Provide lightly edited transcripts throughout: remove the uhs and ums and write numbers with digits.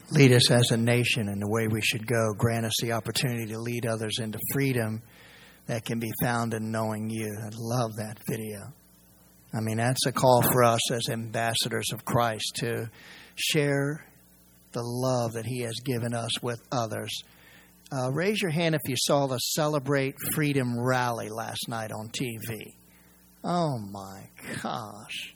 Lead us as a nation in the way we should go. Grant us the opportunity to lead others into freedom that can be found in knowing you. I love that video. I mean, that's a call for us as ambassadors of Christ to share the love that He has given us with others. Raise your hand if you saw the Celebrate Freedom rally last night on TV. Oh my gosh.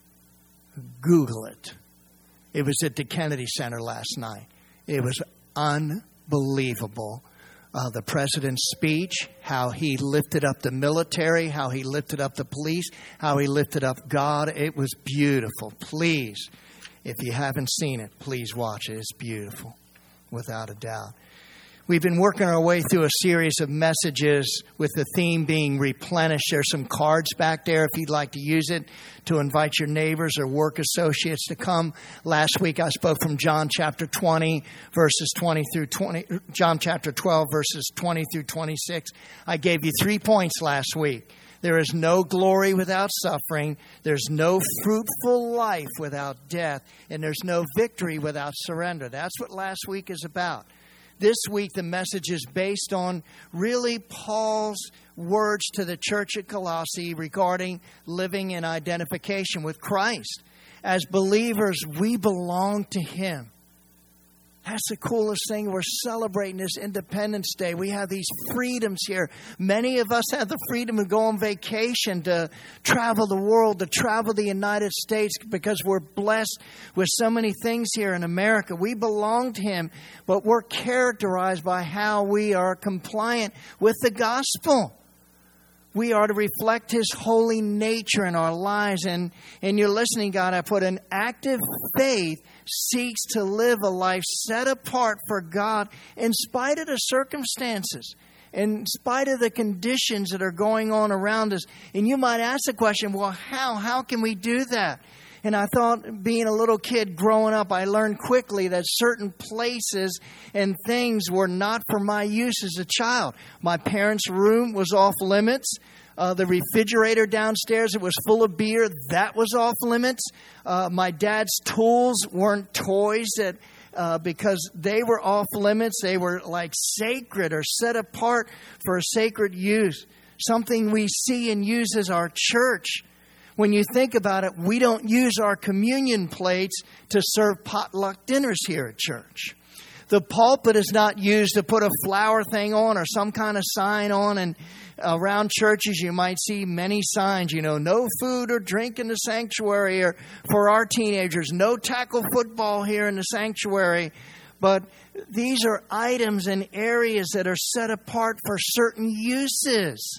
Google it. It was at the Kennedy Center last night. It was unbelievable. The president's speech, how he lifted up the military, how he lifted up the police, how he lifted up God. It was beautiful. Please, if you haven't seen it, please watch it. It's beautiful, without a doubt. We've been working our way through a series of messages with the theme being replenished. There's some cards back there if you'd like to use it to invite your neighbors or work associates to come. Last week I spoke from John chapter 20, verses 20 through 20, John chapter 12, verses 20 through 26. I gave you 3 points last week. There is no glory without suffering. There's no fruitful life without death. And there's no victory without surrender. That's what last week is about. This week, the message is based on really Paul's words to the church at Colossae regarding living in identification with Christ. As believers, we belong to Him. That's the coolest thing. We're celebrating this Independence Day. We have these freedoms here. Many of us have the freedom to go on vacation, to travel the world, to travel the United States because we're blessed with so many things here in America. We belong to Him, but we're characterized by how we are compliant with the gospel. We are to reflect His holy nature in our lives. And in your listening, God, I put an active faith seeks to live a life set apart for God in spite of the circumstances, in spite of the conditions that are going on around us. And you might ask the question, well, how can we do that? And I thought, being a little kid growing up, I learned quickly that certain places and things were not for my use as a child. My parents' room was off limits. The refrigerator downstairs, it was full of beer. That was off limits. My dad's tools weren't toys because they were off limits. They were like sacred or set apart for a sacred use. Something we see and use as our church. When you think about it, we don't use our communion plates to serve potluck dinners here at church. The pulpit is not used to put a flower thing on or some kind of sign on. And around churches, you might see many signs, no food or drink in the sanctuary, or for our teenagers, no tackle football here in the sanctuary. But these are items and areas that are set apart for certain uses.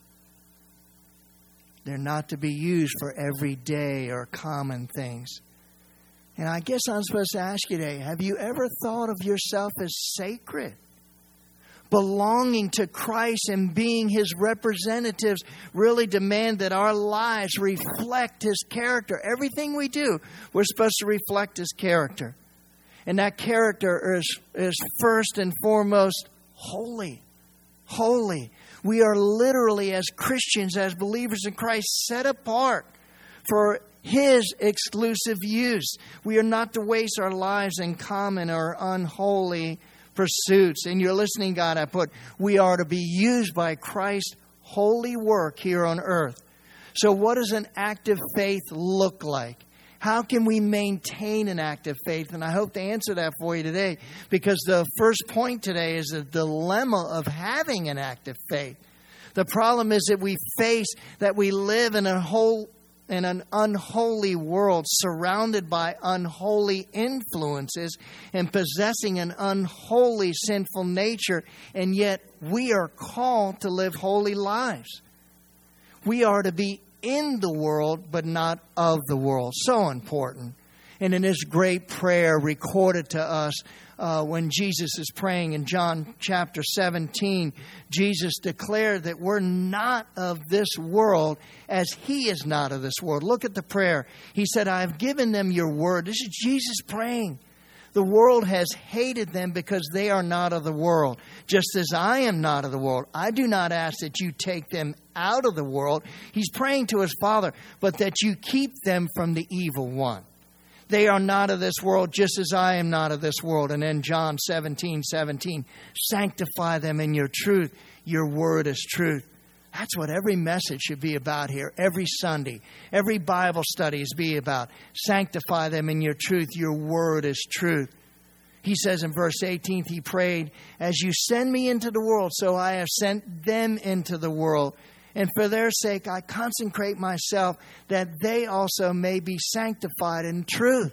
They're not to be used for everyday or common things. And I guess I'm supposed to ask you today, have you ever thought of yourself as sacred? Belonging to Christ and being His representatives really demand that our lives reflect His character. Everything we do, we're supposed to reflect His character. And that character is first and foremost holy. Holy. We are literally, as Christians, as believers in Christ, set apart for His exclusive use. We are not to waste our lives in common or unholy pursuits. In your listening, God, I put, we are to be used by Christ's holy work here on earth. So what does an active faith look like? How can we maintain an active faith? And I hope to answer that for you today, because the first point today is the dilemma of having an active faith. The problem is that we live in an unholy world surrounded by unholy influences and possessing an unholy sinful nature, and yet we are called to live holy lives. We are to be in the world, but not of the world. So important. And in this great prayer recorded to us when Jesus is praying in John chapter 17, Jesus declared that we're not of this world as He is not of this world. Look at the prayer. He said, I have given them your word. This is Jesus praying. The world has hated them because they are not of the world, just as I am not of the world. I do not ask that you take them out of the world. He's praying to His Father, but that you keep them from the evil one. They are not of this world, just as I am not of this world. And then John 17:17, sanctify them in your truth. Your word is truth. That's what every message should be about here. Every Sunday, every Bible study is be about. Sanctify them in your truth. Your word is truth. He says in verse 18, he prayed, as you send me into the world, so I have sent them into the world. And for their sake, I consecrate myself that they also may be sanctified in truth.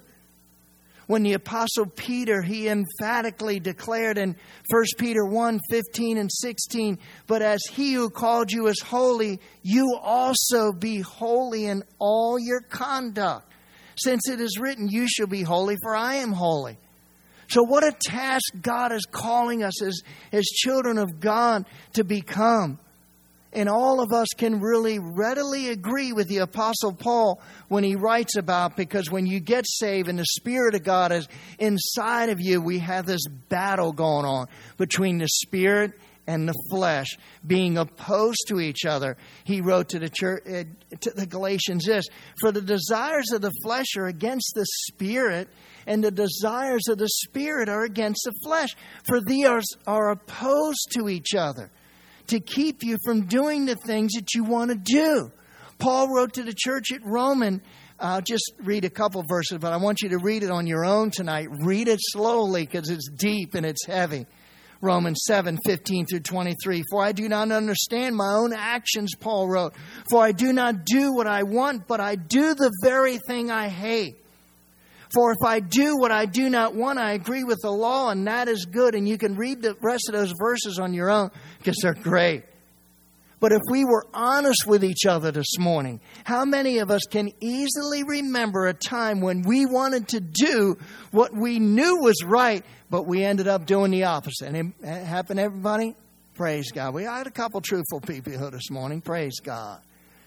When the Apostle Peter, he emphatically declared in 1 Peter 1:15 and 16, but as he who called you is holy, you also be holy in all your conduct. Since it is written, you shall be holy, for I am holy. So what a task God is calling us as children of God to become. And all of us can really readily agree with the Apostle Paul when he writes about, because when you get saved and the Spirit of God is inside of you, we have this battle going on between the Spirit and the flesh being opposed to each other. He wrote to the church, to the Galatians this, for the desires of the flesh are against the Spirit, and the desires of the Spirit are against the flesh. For these are opposed to each other, to keep you from doing the things that you want to do. Paul wrote to the church at Rome. I'll just read a couple verses, but I want you to read it on your own tonight. Read it slowly because it's deep and it's heavy. Romans 7:15 through 23. For I do not understand my own actions, Paul wrote. For I do not do what I want, but I do the very thing I hate. For if I do what I do not want, I agree with the law, and that is good. And you can read the rest of those verses on your own because they're great. But if we were honest with each other this morning, how many of us can easily remember a time when we wanted to do what we knew was right, but we ended up doing the opposite? And it happened to everybody? Praise God. I had a couple truthful people here this morning. Praise God.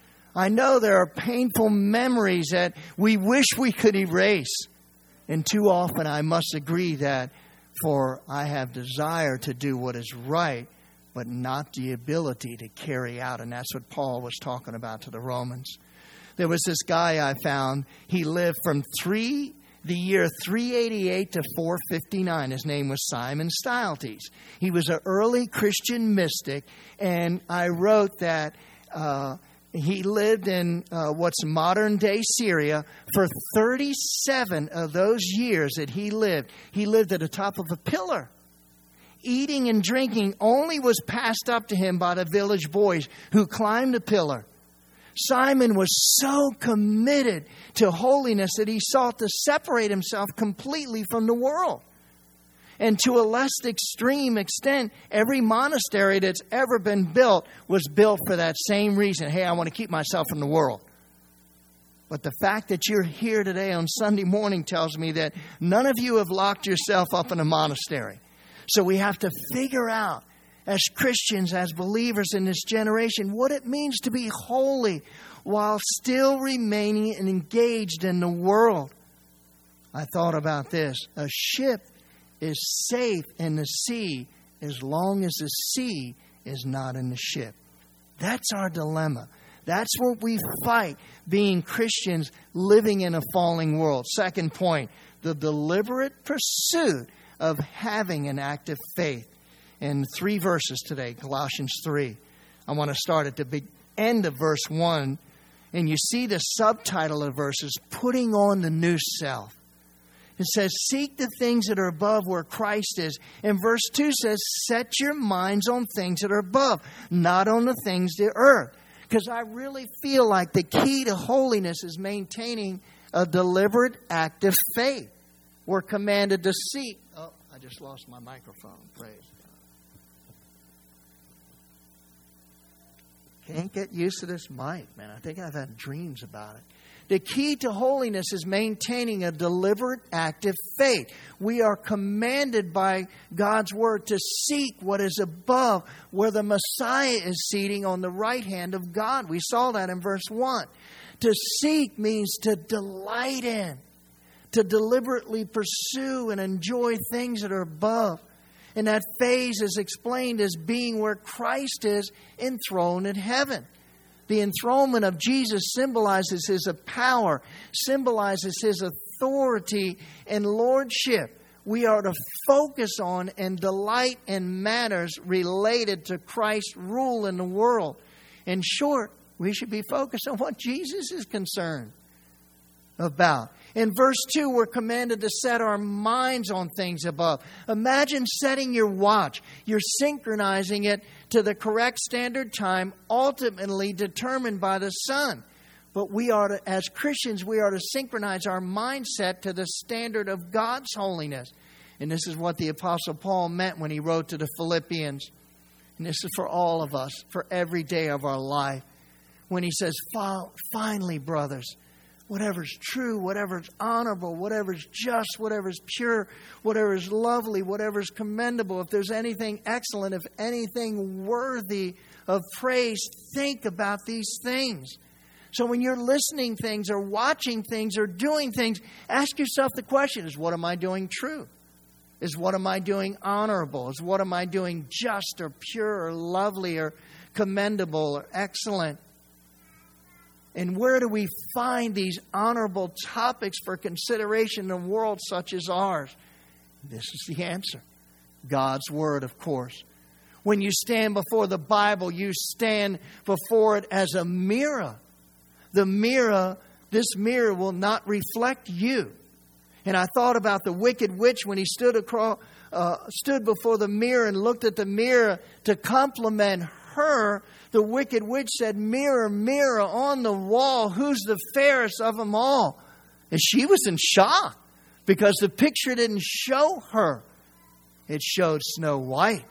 I know there are painful memories that we wish we could erase. And too often I must agree that, for I have desire to do what is right, but not the ability to carry out. And that's what Paul was talking about to the Romans. There was this guy I found. He lived from the year 388 to 459. His name was Simon Stylites. He was an early Christian mystic. And I wrote that he lived in what's modern-day Syria. For 37 of those years that he lived at the top of a pillar. Eating and drinking only was passed up to him by the village boys who climbed the pillar. Simon was so committed to holiness that he sought to separate himself completely from the world. And to a less extreme extent, every monastery that's ever been built was built for that same reason. Hey, I want to keep myself from the world. But the fact that you're here today on Sunday morning tells me that none of you have locked yourself up in a monastery. So we have to figure out, as Christians, as believers in this generation, what it means to be holy while still remaining engaged in the world. I thought about this. A ship is safe in the sea as long as the sea is not in the ship. That's our dilemma. That's what we fight, being Christians living in a falling world. Second point, the deliberate pursuit of having an active faith. In 3 verses today, Colossians 3. I want to start at the end of verse 1. And you see the subtitle of verses, Putting on the New Self. It says, seek the things that are above where Christ is. And verse 2 says, set your minds on things that are above, not on the things of the earth. Because I really feel like the key to holiness is maintaining a deliberate, active faith. We're commanded to seek. Oh, I just lost my microphone. Praise God. Can't get used to this mic, man. I think I've had dreams about it. The key to holiness is maintaining a deliberate, active faith. We are commanded by God's word to seek what is above, where the Messiah is seating on the right hand of God. We saw that in verse 1. To seek means to delight in, to deliberately pursue and enjoy things that are above. And that phase is explained as being where Christ is enthroned in heaven. The enthronement of Jesus symbolizes His power, symbolizes His authority and lordship. We are to focus on and delight in matters related to Christ's rule in the world. In short, we should be focused on what Jesus is concerned about. In verse 2, we're commanded to set our minds on things above. Imagine setting your watch. You're synchronizing it to the correct standard time, ultimately determined by the sun. But we are to, as Christians, we are to synchronize our mindset to the standard of God's holiness. And this is what the Apostle Paul meant when he wrote to the Philippians. And this is for all of us, for every day of our life. When he says, finally, brothers, whatever's true, whatever's honorable, whatever's just, whatever's pure, whatever's lovely, whatever's commendable, if there's anything excellent, if anything worthy of praise, think about these things. So when you're listening things or watching things or doing things, ask yourself the question, is what am I doing true? Is what am I doing honorable? Is what am I doing just or pure or lovely or commendable or excellent? And where do we find these honorable topics for consideration in a world such as ours? This is the answer. God's Word, of course. When you stand before the Bible, you stand before it as a mirror. This mirror will not reflect you. And I thought about the wicked witch when he stood before the mirror and looked at the mirror to compliment her. The wicked witch said, "Mirror, mirror on the wall, who's the fairest of them all?" And she was in shock because the picture didn't show her. It showed Snow White.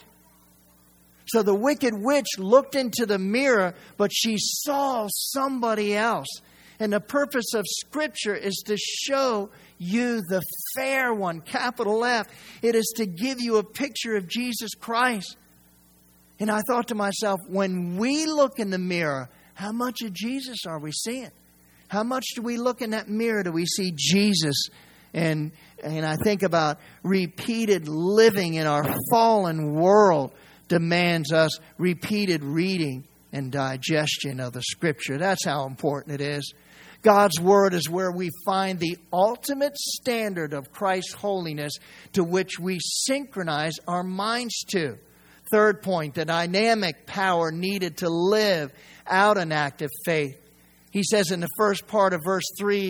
So the wicked witch looked into the mirror, but she saw somebody else. And the purpose of Scripture is to show you the fair one, capital F. It is to give you a picture of Jesus Christ. And I thought to myself, when we look in the mirror, how much of Jesus are we seeing? How much do we look in that mirror? Do we see Jesus? And I think about repeated living in our fallen world demands us repeated reading and digestion of the Scripture. That's how important it is. God's Word is where we find the ultimate standard of Christ's holiness to which we synchronize our minds to. Third point, the dynamic power needed to live out an active faith. He says in the first part of verse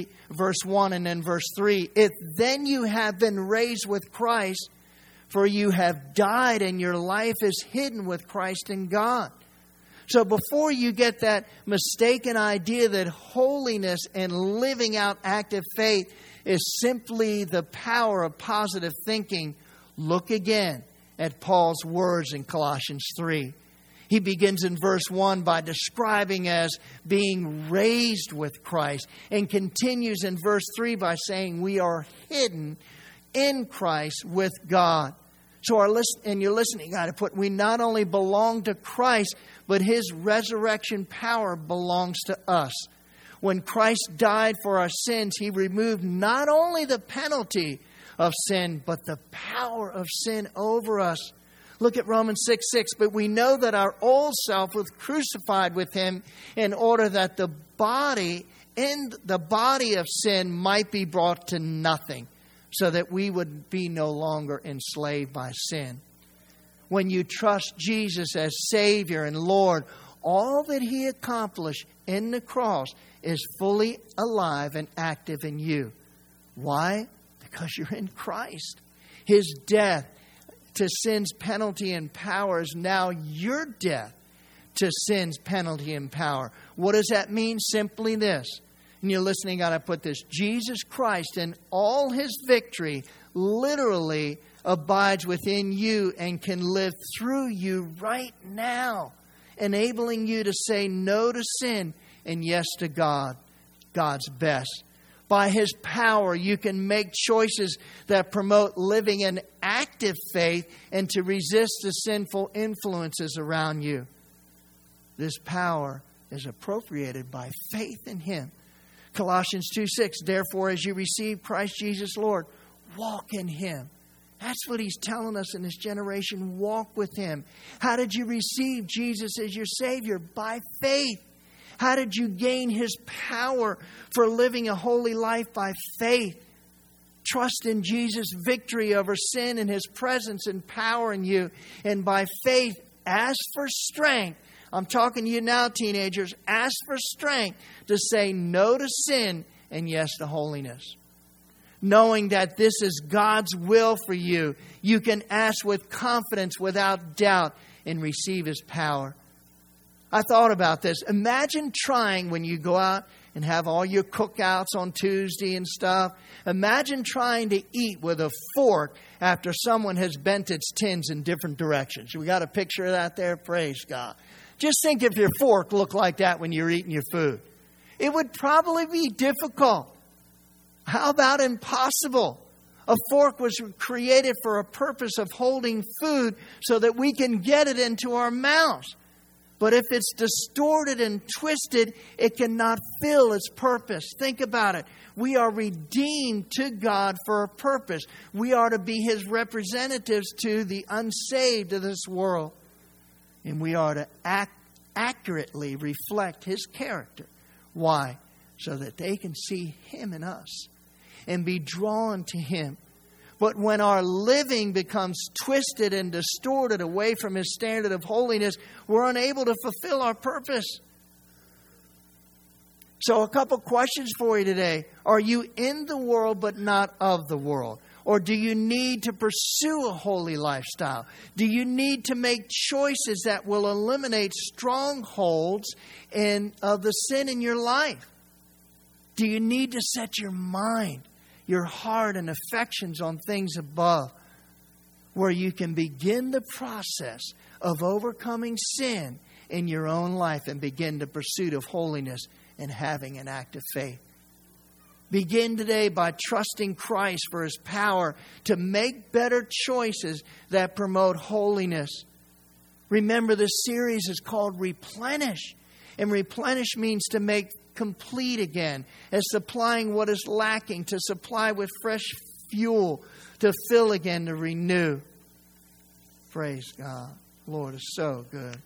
1 and then verse 3, "If then you have been raised with Christ, for you have died and your life is hidden with Christ in God." So before you get that mistaken idea that holiness and living out active faith is simply the power of positive thinking, look again at Paul's words in Colossians 3. He begins in verse 1 by describing as being raised with Christ, and continues in verse 3 by saying we are hidden in Christ with God. So you're listening, you got to put, we not only belong to Christ, but His resurrection power belongs to us. When Christ died for our sins, He removed not only the penalty of sin, but the power of sin over us. Look at Romans 6:6. "But we know that our old self was crucified with Him in order that the body of sin might be brought to nothing, so that we would be no longer enslaved by sin." When you trust Jesus as Savior and Lord, all that He accomplished in the cross is fully alive and active in you. Why? Because you're in Christ. His death to sin's penalty and power is now your death to sin's penalty and power. What does that mean? Simply this. And you're listening, I put this. Jesus Christ in all His victory literally abides within you and can live through you right now, enabling you to say no to sin and yes to God, God's best. By His power, you can make choices that promote living in active faith and to resist the sinful influences around you. This power is appropriated by faith in Him. Colossians 2:6, "Therefore, as you receive Christ Jesus Lord, walk in Him." That's what He's telling us in this generation. Walk with Him. How did you receive Jesus as your Savior? By faith. How did you gain His power for living a holy life? By faith. trust in Jesus' victory over sin and His presence and power in you. And by faith, ask for strength. I'm talking to you now, teenagers. Ask for strength to say no to sin and yes to holiness. Knowing that this is God's will for you, you can ask with confidence, without doubt, and receive His power. I thought about this. Imagine trying when you go out and have all your cookouts on Tuesday and stuff. Imagine trying to eat with a fork after someone has bent its tins in different directions. We got a picture of that there? Praise God. Just think if your fork looked like that when you're eating your food. It would probably be difficult. How about impossible? A fork was created for a purpose of holding food so that we can get it into our mouths. But if it's distorted and twisted, it cannot fill its purpose. Think about it. We are redeemed to God for a purpose. We are to be His representatives to the unsaved of this world. And we are to accurately reflect His character. Why? So that they can see Him in us and be drawn to Him. But when our living becomes twisted and distorted away from His standard of holiness, we're unable to fulfill our purpose. So a couple questions for you today. Are you in the world but not of the world? Or do you need to pursue a holy lifestyle? Do you need to make choices that will eliminate strongholds of the sin in your life? Do you need to set your mind, your heart and affections on things above, where you can begin the process of overcoming sin in your own life and begin the pursuit of holiness and having an act of faith? Begin today by trusting Christ for His power to make better choices that promote holiness. Remember, this series is called Replenish. And replenish means to make complete again, as supplying what is lacking, to supply with fresh fuel, to fill again, to renew. Praise God. Lord is so good.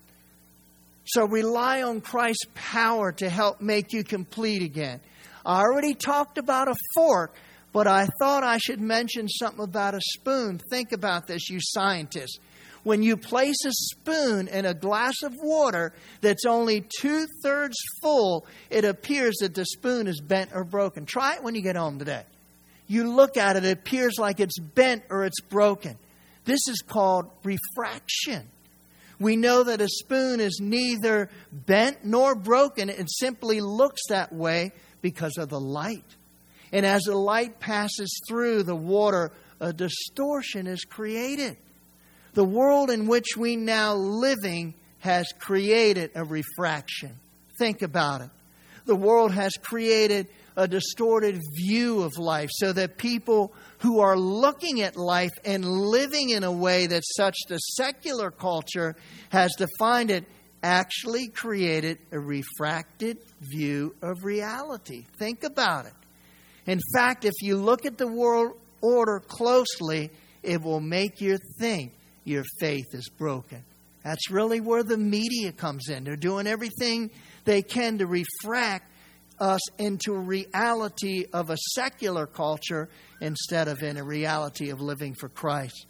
So rely on Christ's power to help make you complete again. I already talked about a fork, but I thought I should mention something about a spoon. Think about this, you scientists. When you place a spoon in a glass of water that's only 2/3 full, it appears that the spoon is bent or broken. Try it when you get home today. You look at it, it appears like it's bent or it's broken. This is called refraction. We know that a spoon is neither bent nor broken. It simply looks that way because of the light. And as the light passes through the water, a distortion is created. The world in which we now living has created a refraction. Think about it. The world has created a distorted view of life so that people who are looking at life and living in a way that such the secular culture has defined it actually created a refracted view of reality. Think about it. In fact, if you look at the world order closely, it will make you think your faith is broken. That's really where the media comes in. They're doing everything they can to refract us into a reality of a secular culture instead of in a reality of living for Christ.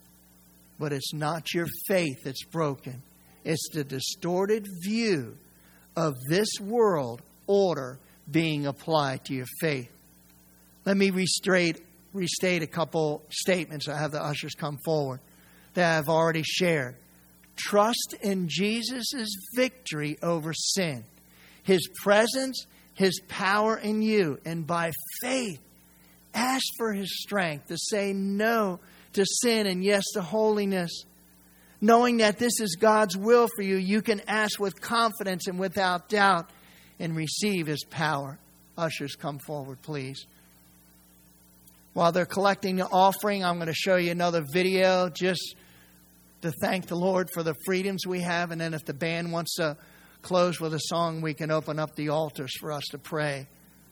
But it's not your faith that's broken. It's the distorted view of this world order being applied to your faith. Let me restate a couple statements. I have the ushers come forward that I've already shared. Trust in Jesus' victory over sin, His presence, His power in you. And by faith, ask for His strength to say no to sin and yes to holiness. Knowing that this is God's will for you, you can ask with confidence and without doubt and receive His power. Ushers, come forward, please. While they're collecting the offering, I'm going to show you another video just to thank the Lord for the freedoms we have. And then if the band wants to close with a song, we can open up the altars for us to pray.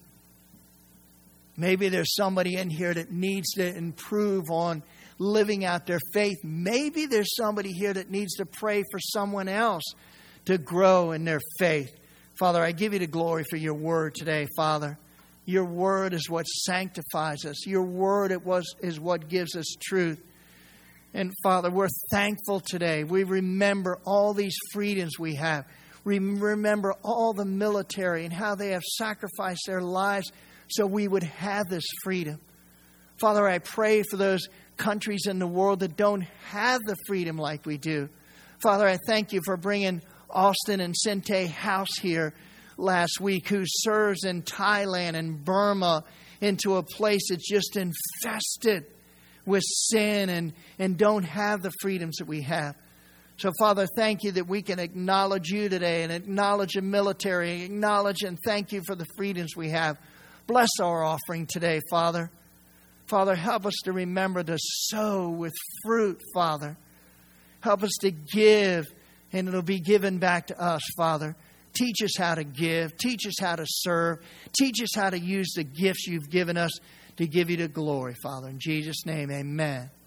Maybe there's somebody in here that needs to improve on living out their faith. Maybe there's somebody here that needs to pray for someone else to grow in their faith. Father, I give you the glory for your word today, Father. Your word is what sanctifies us. Your word is what gives us truth. And Father, we're thankful today. We remember all these freedoms we have. We remember all the military and how they have sacrificed their lives so we would have this freedom. Father, I pray for those countries in the world that don't have the freedom like we do. Father, I thank you for bringing Austin and Sinte House here last week, who serves in Thailand and Burma, into a place that's just infested with sin and don't have the freedoms that we have. So, Father, thank you that we can acknowledge you today and acknowledge the military, acknowledge and thank you for the freedoms we have. Bless our offering today, Father. Father, help us to remember to sow with fruit, Father. Help us to give, and it'll be given back to us, Father. Teach us how to give. Teach us how to serve. Teach us how to use the gifts you've given us to give you the glory, Father. In Jesus' name, amen.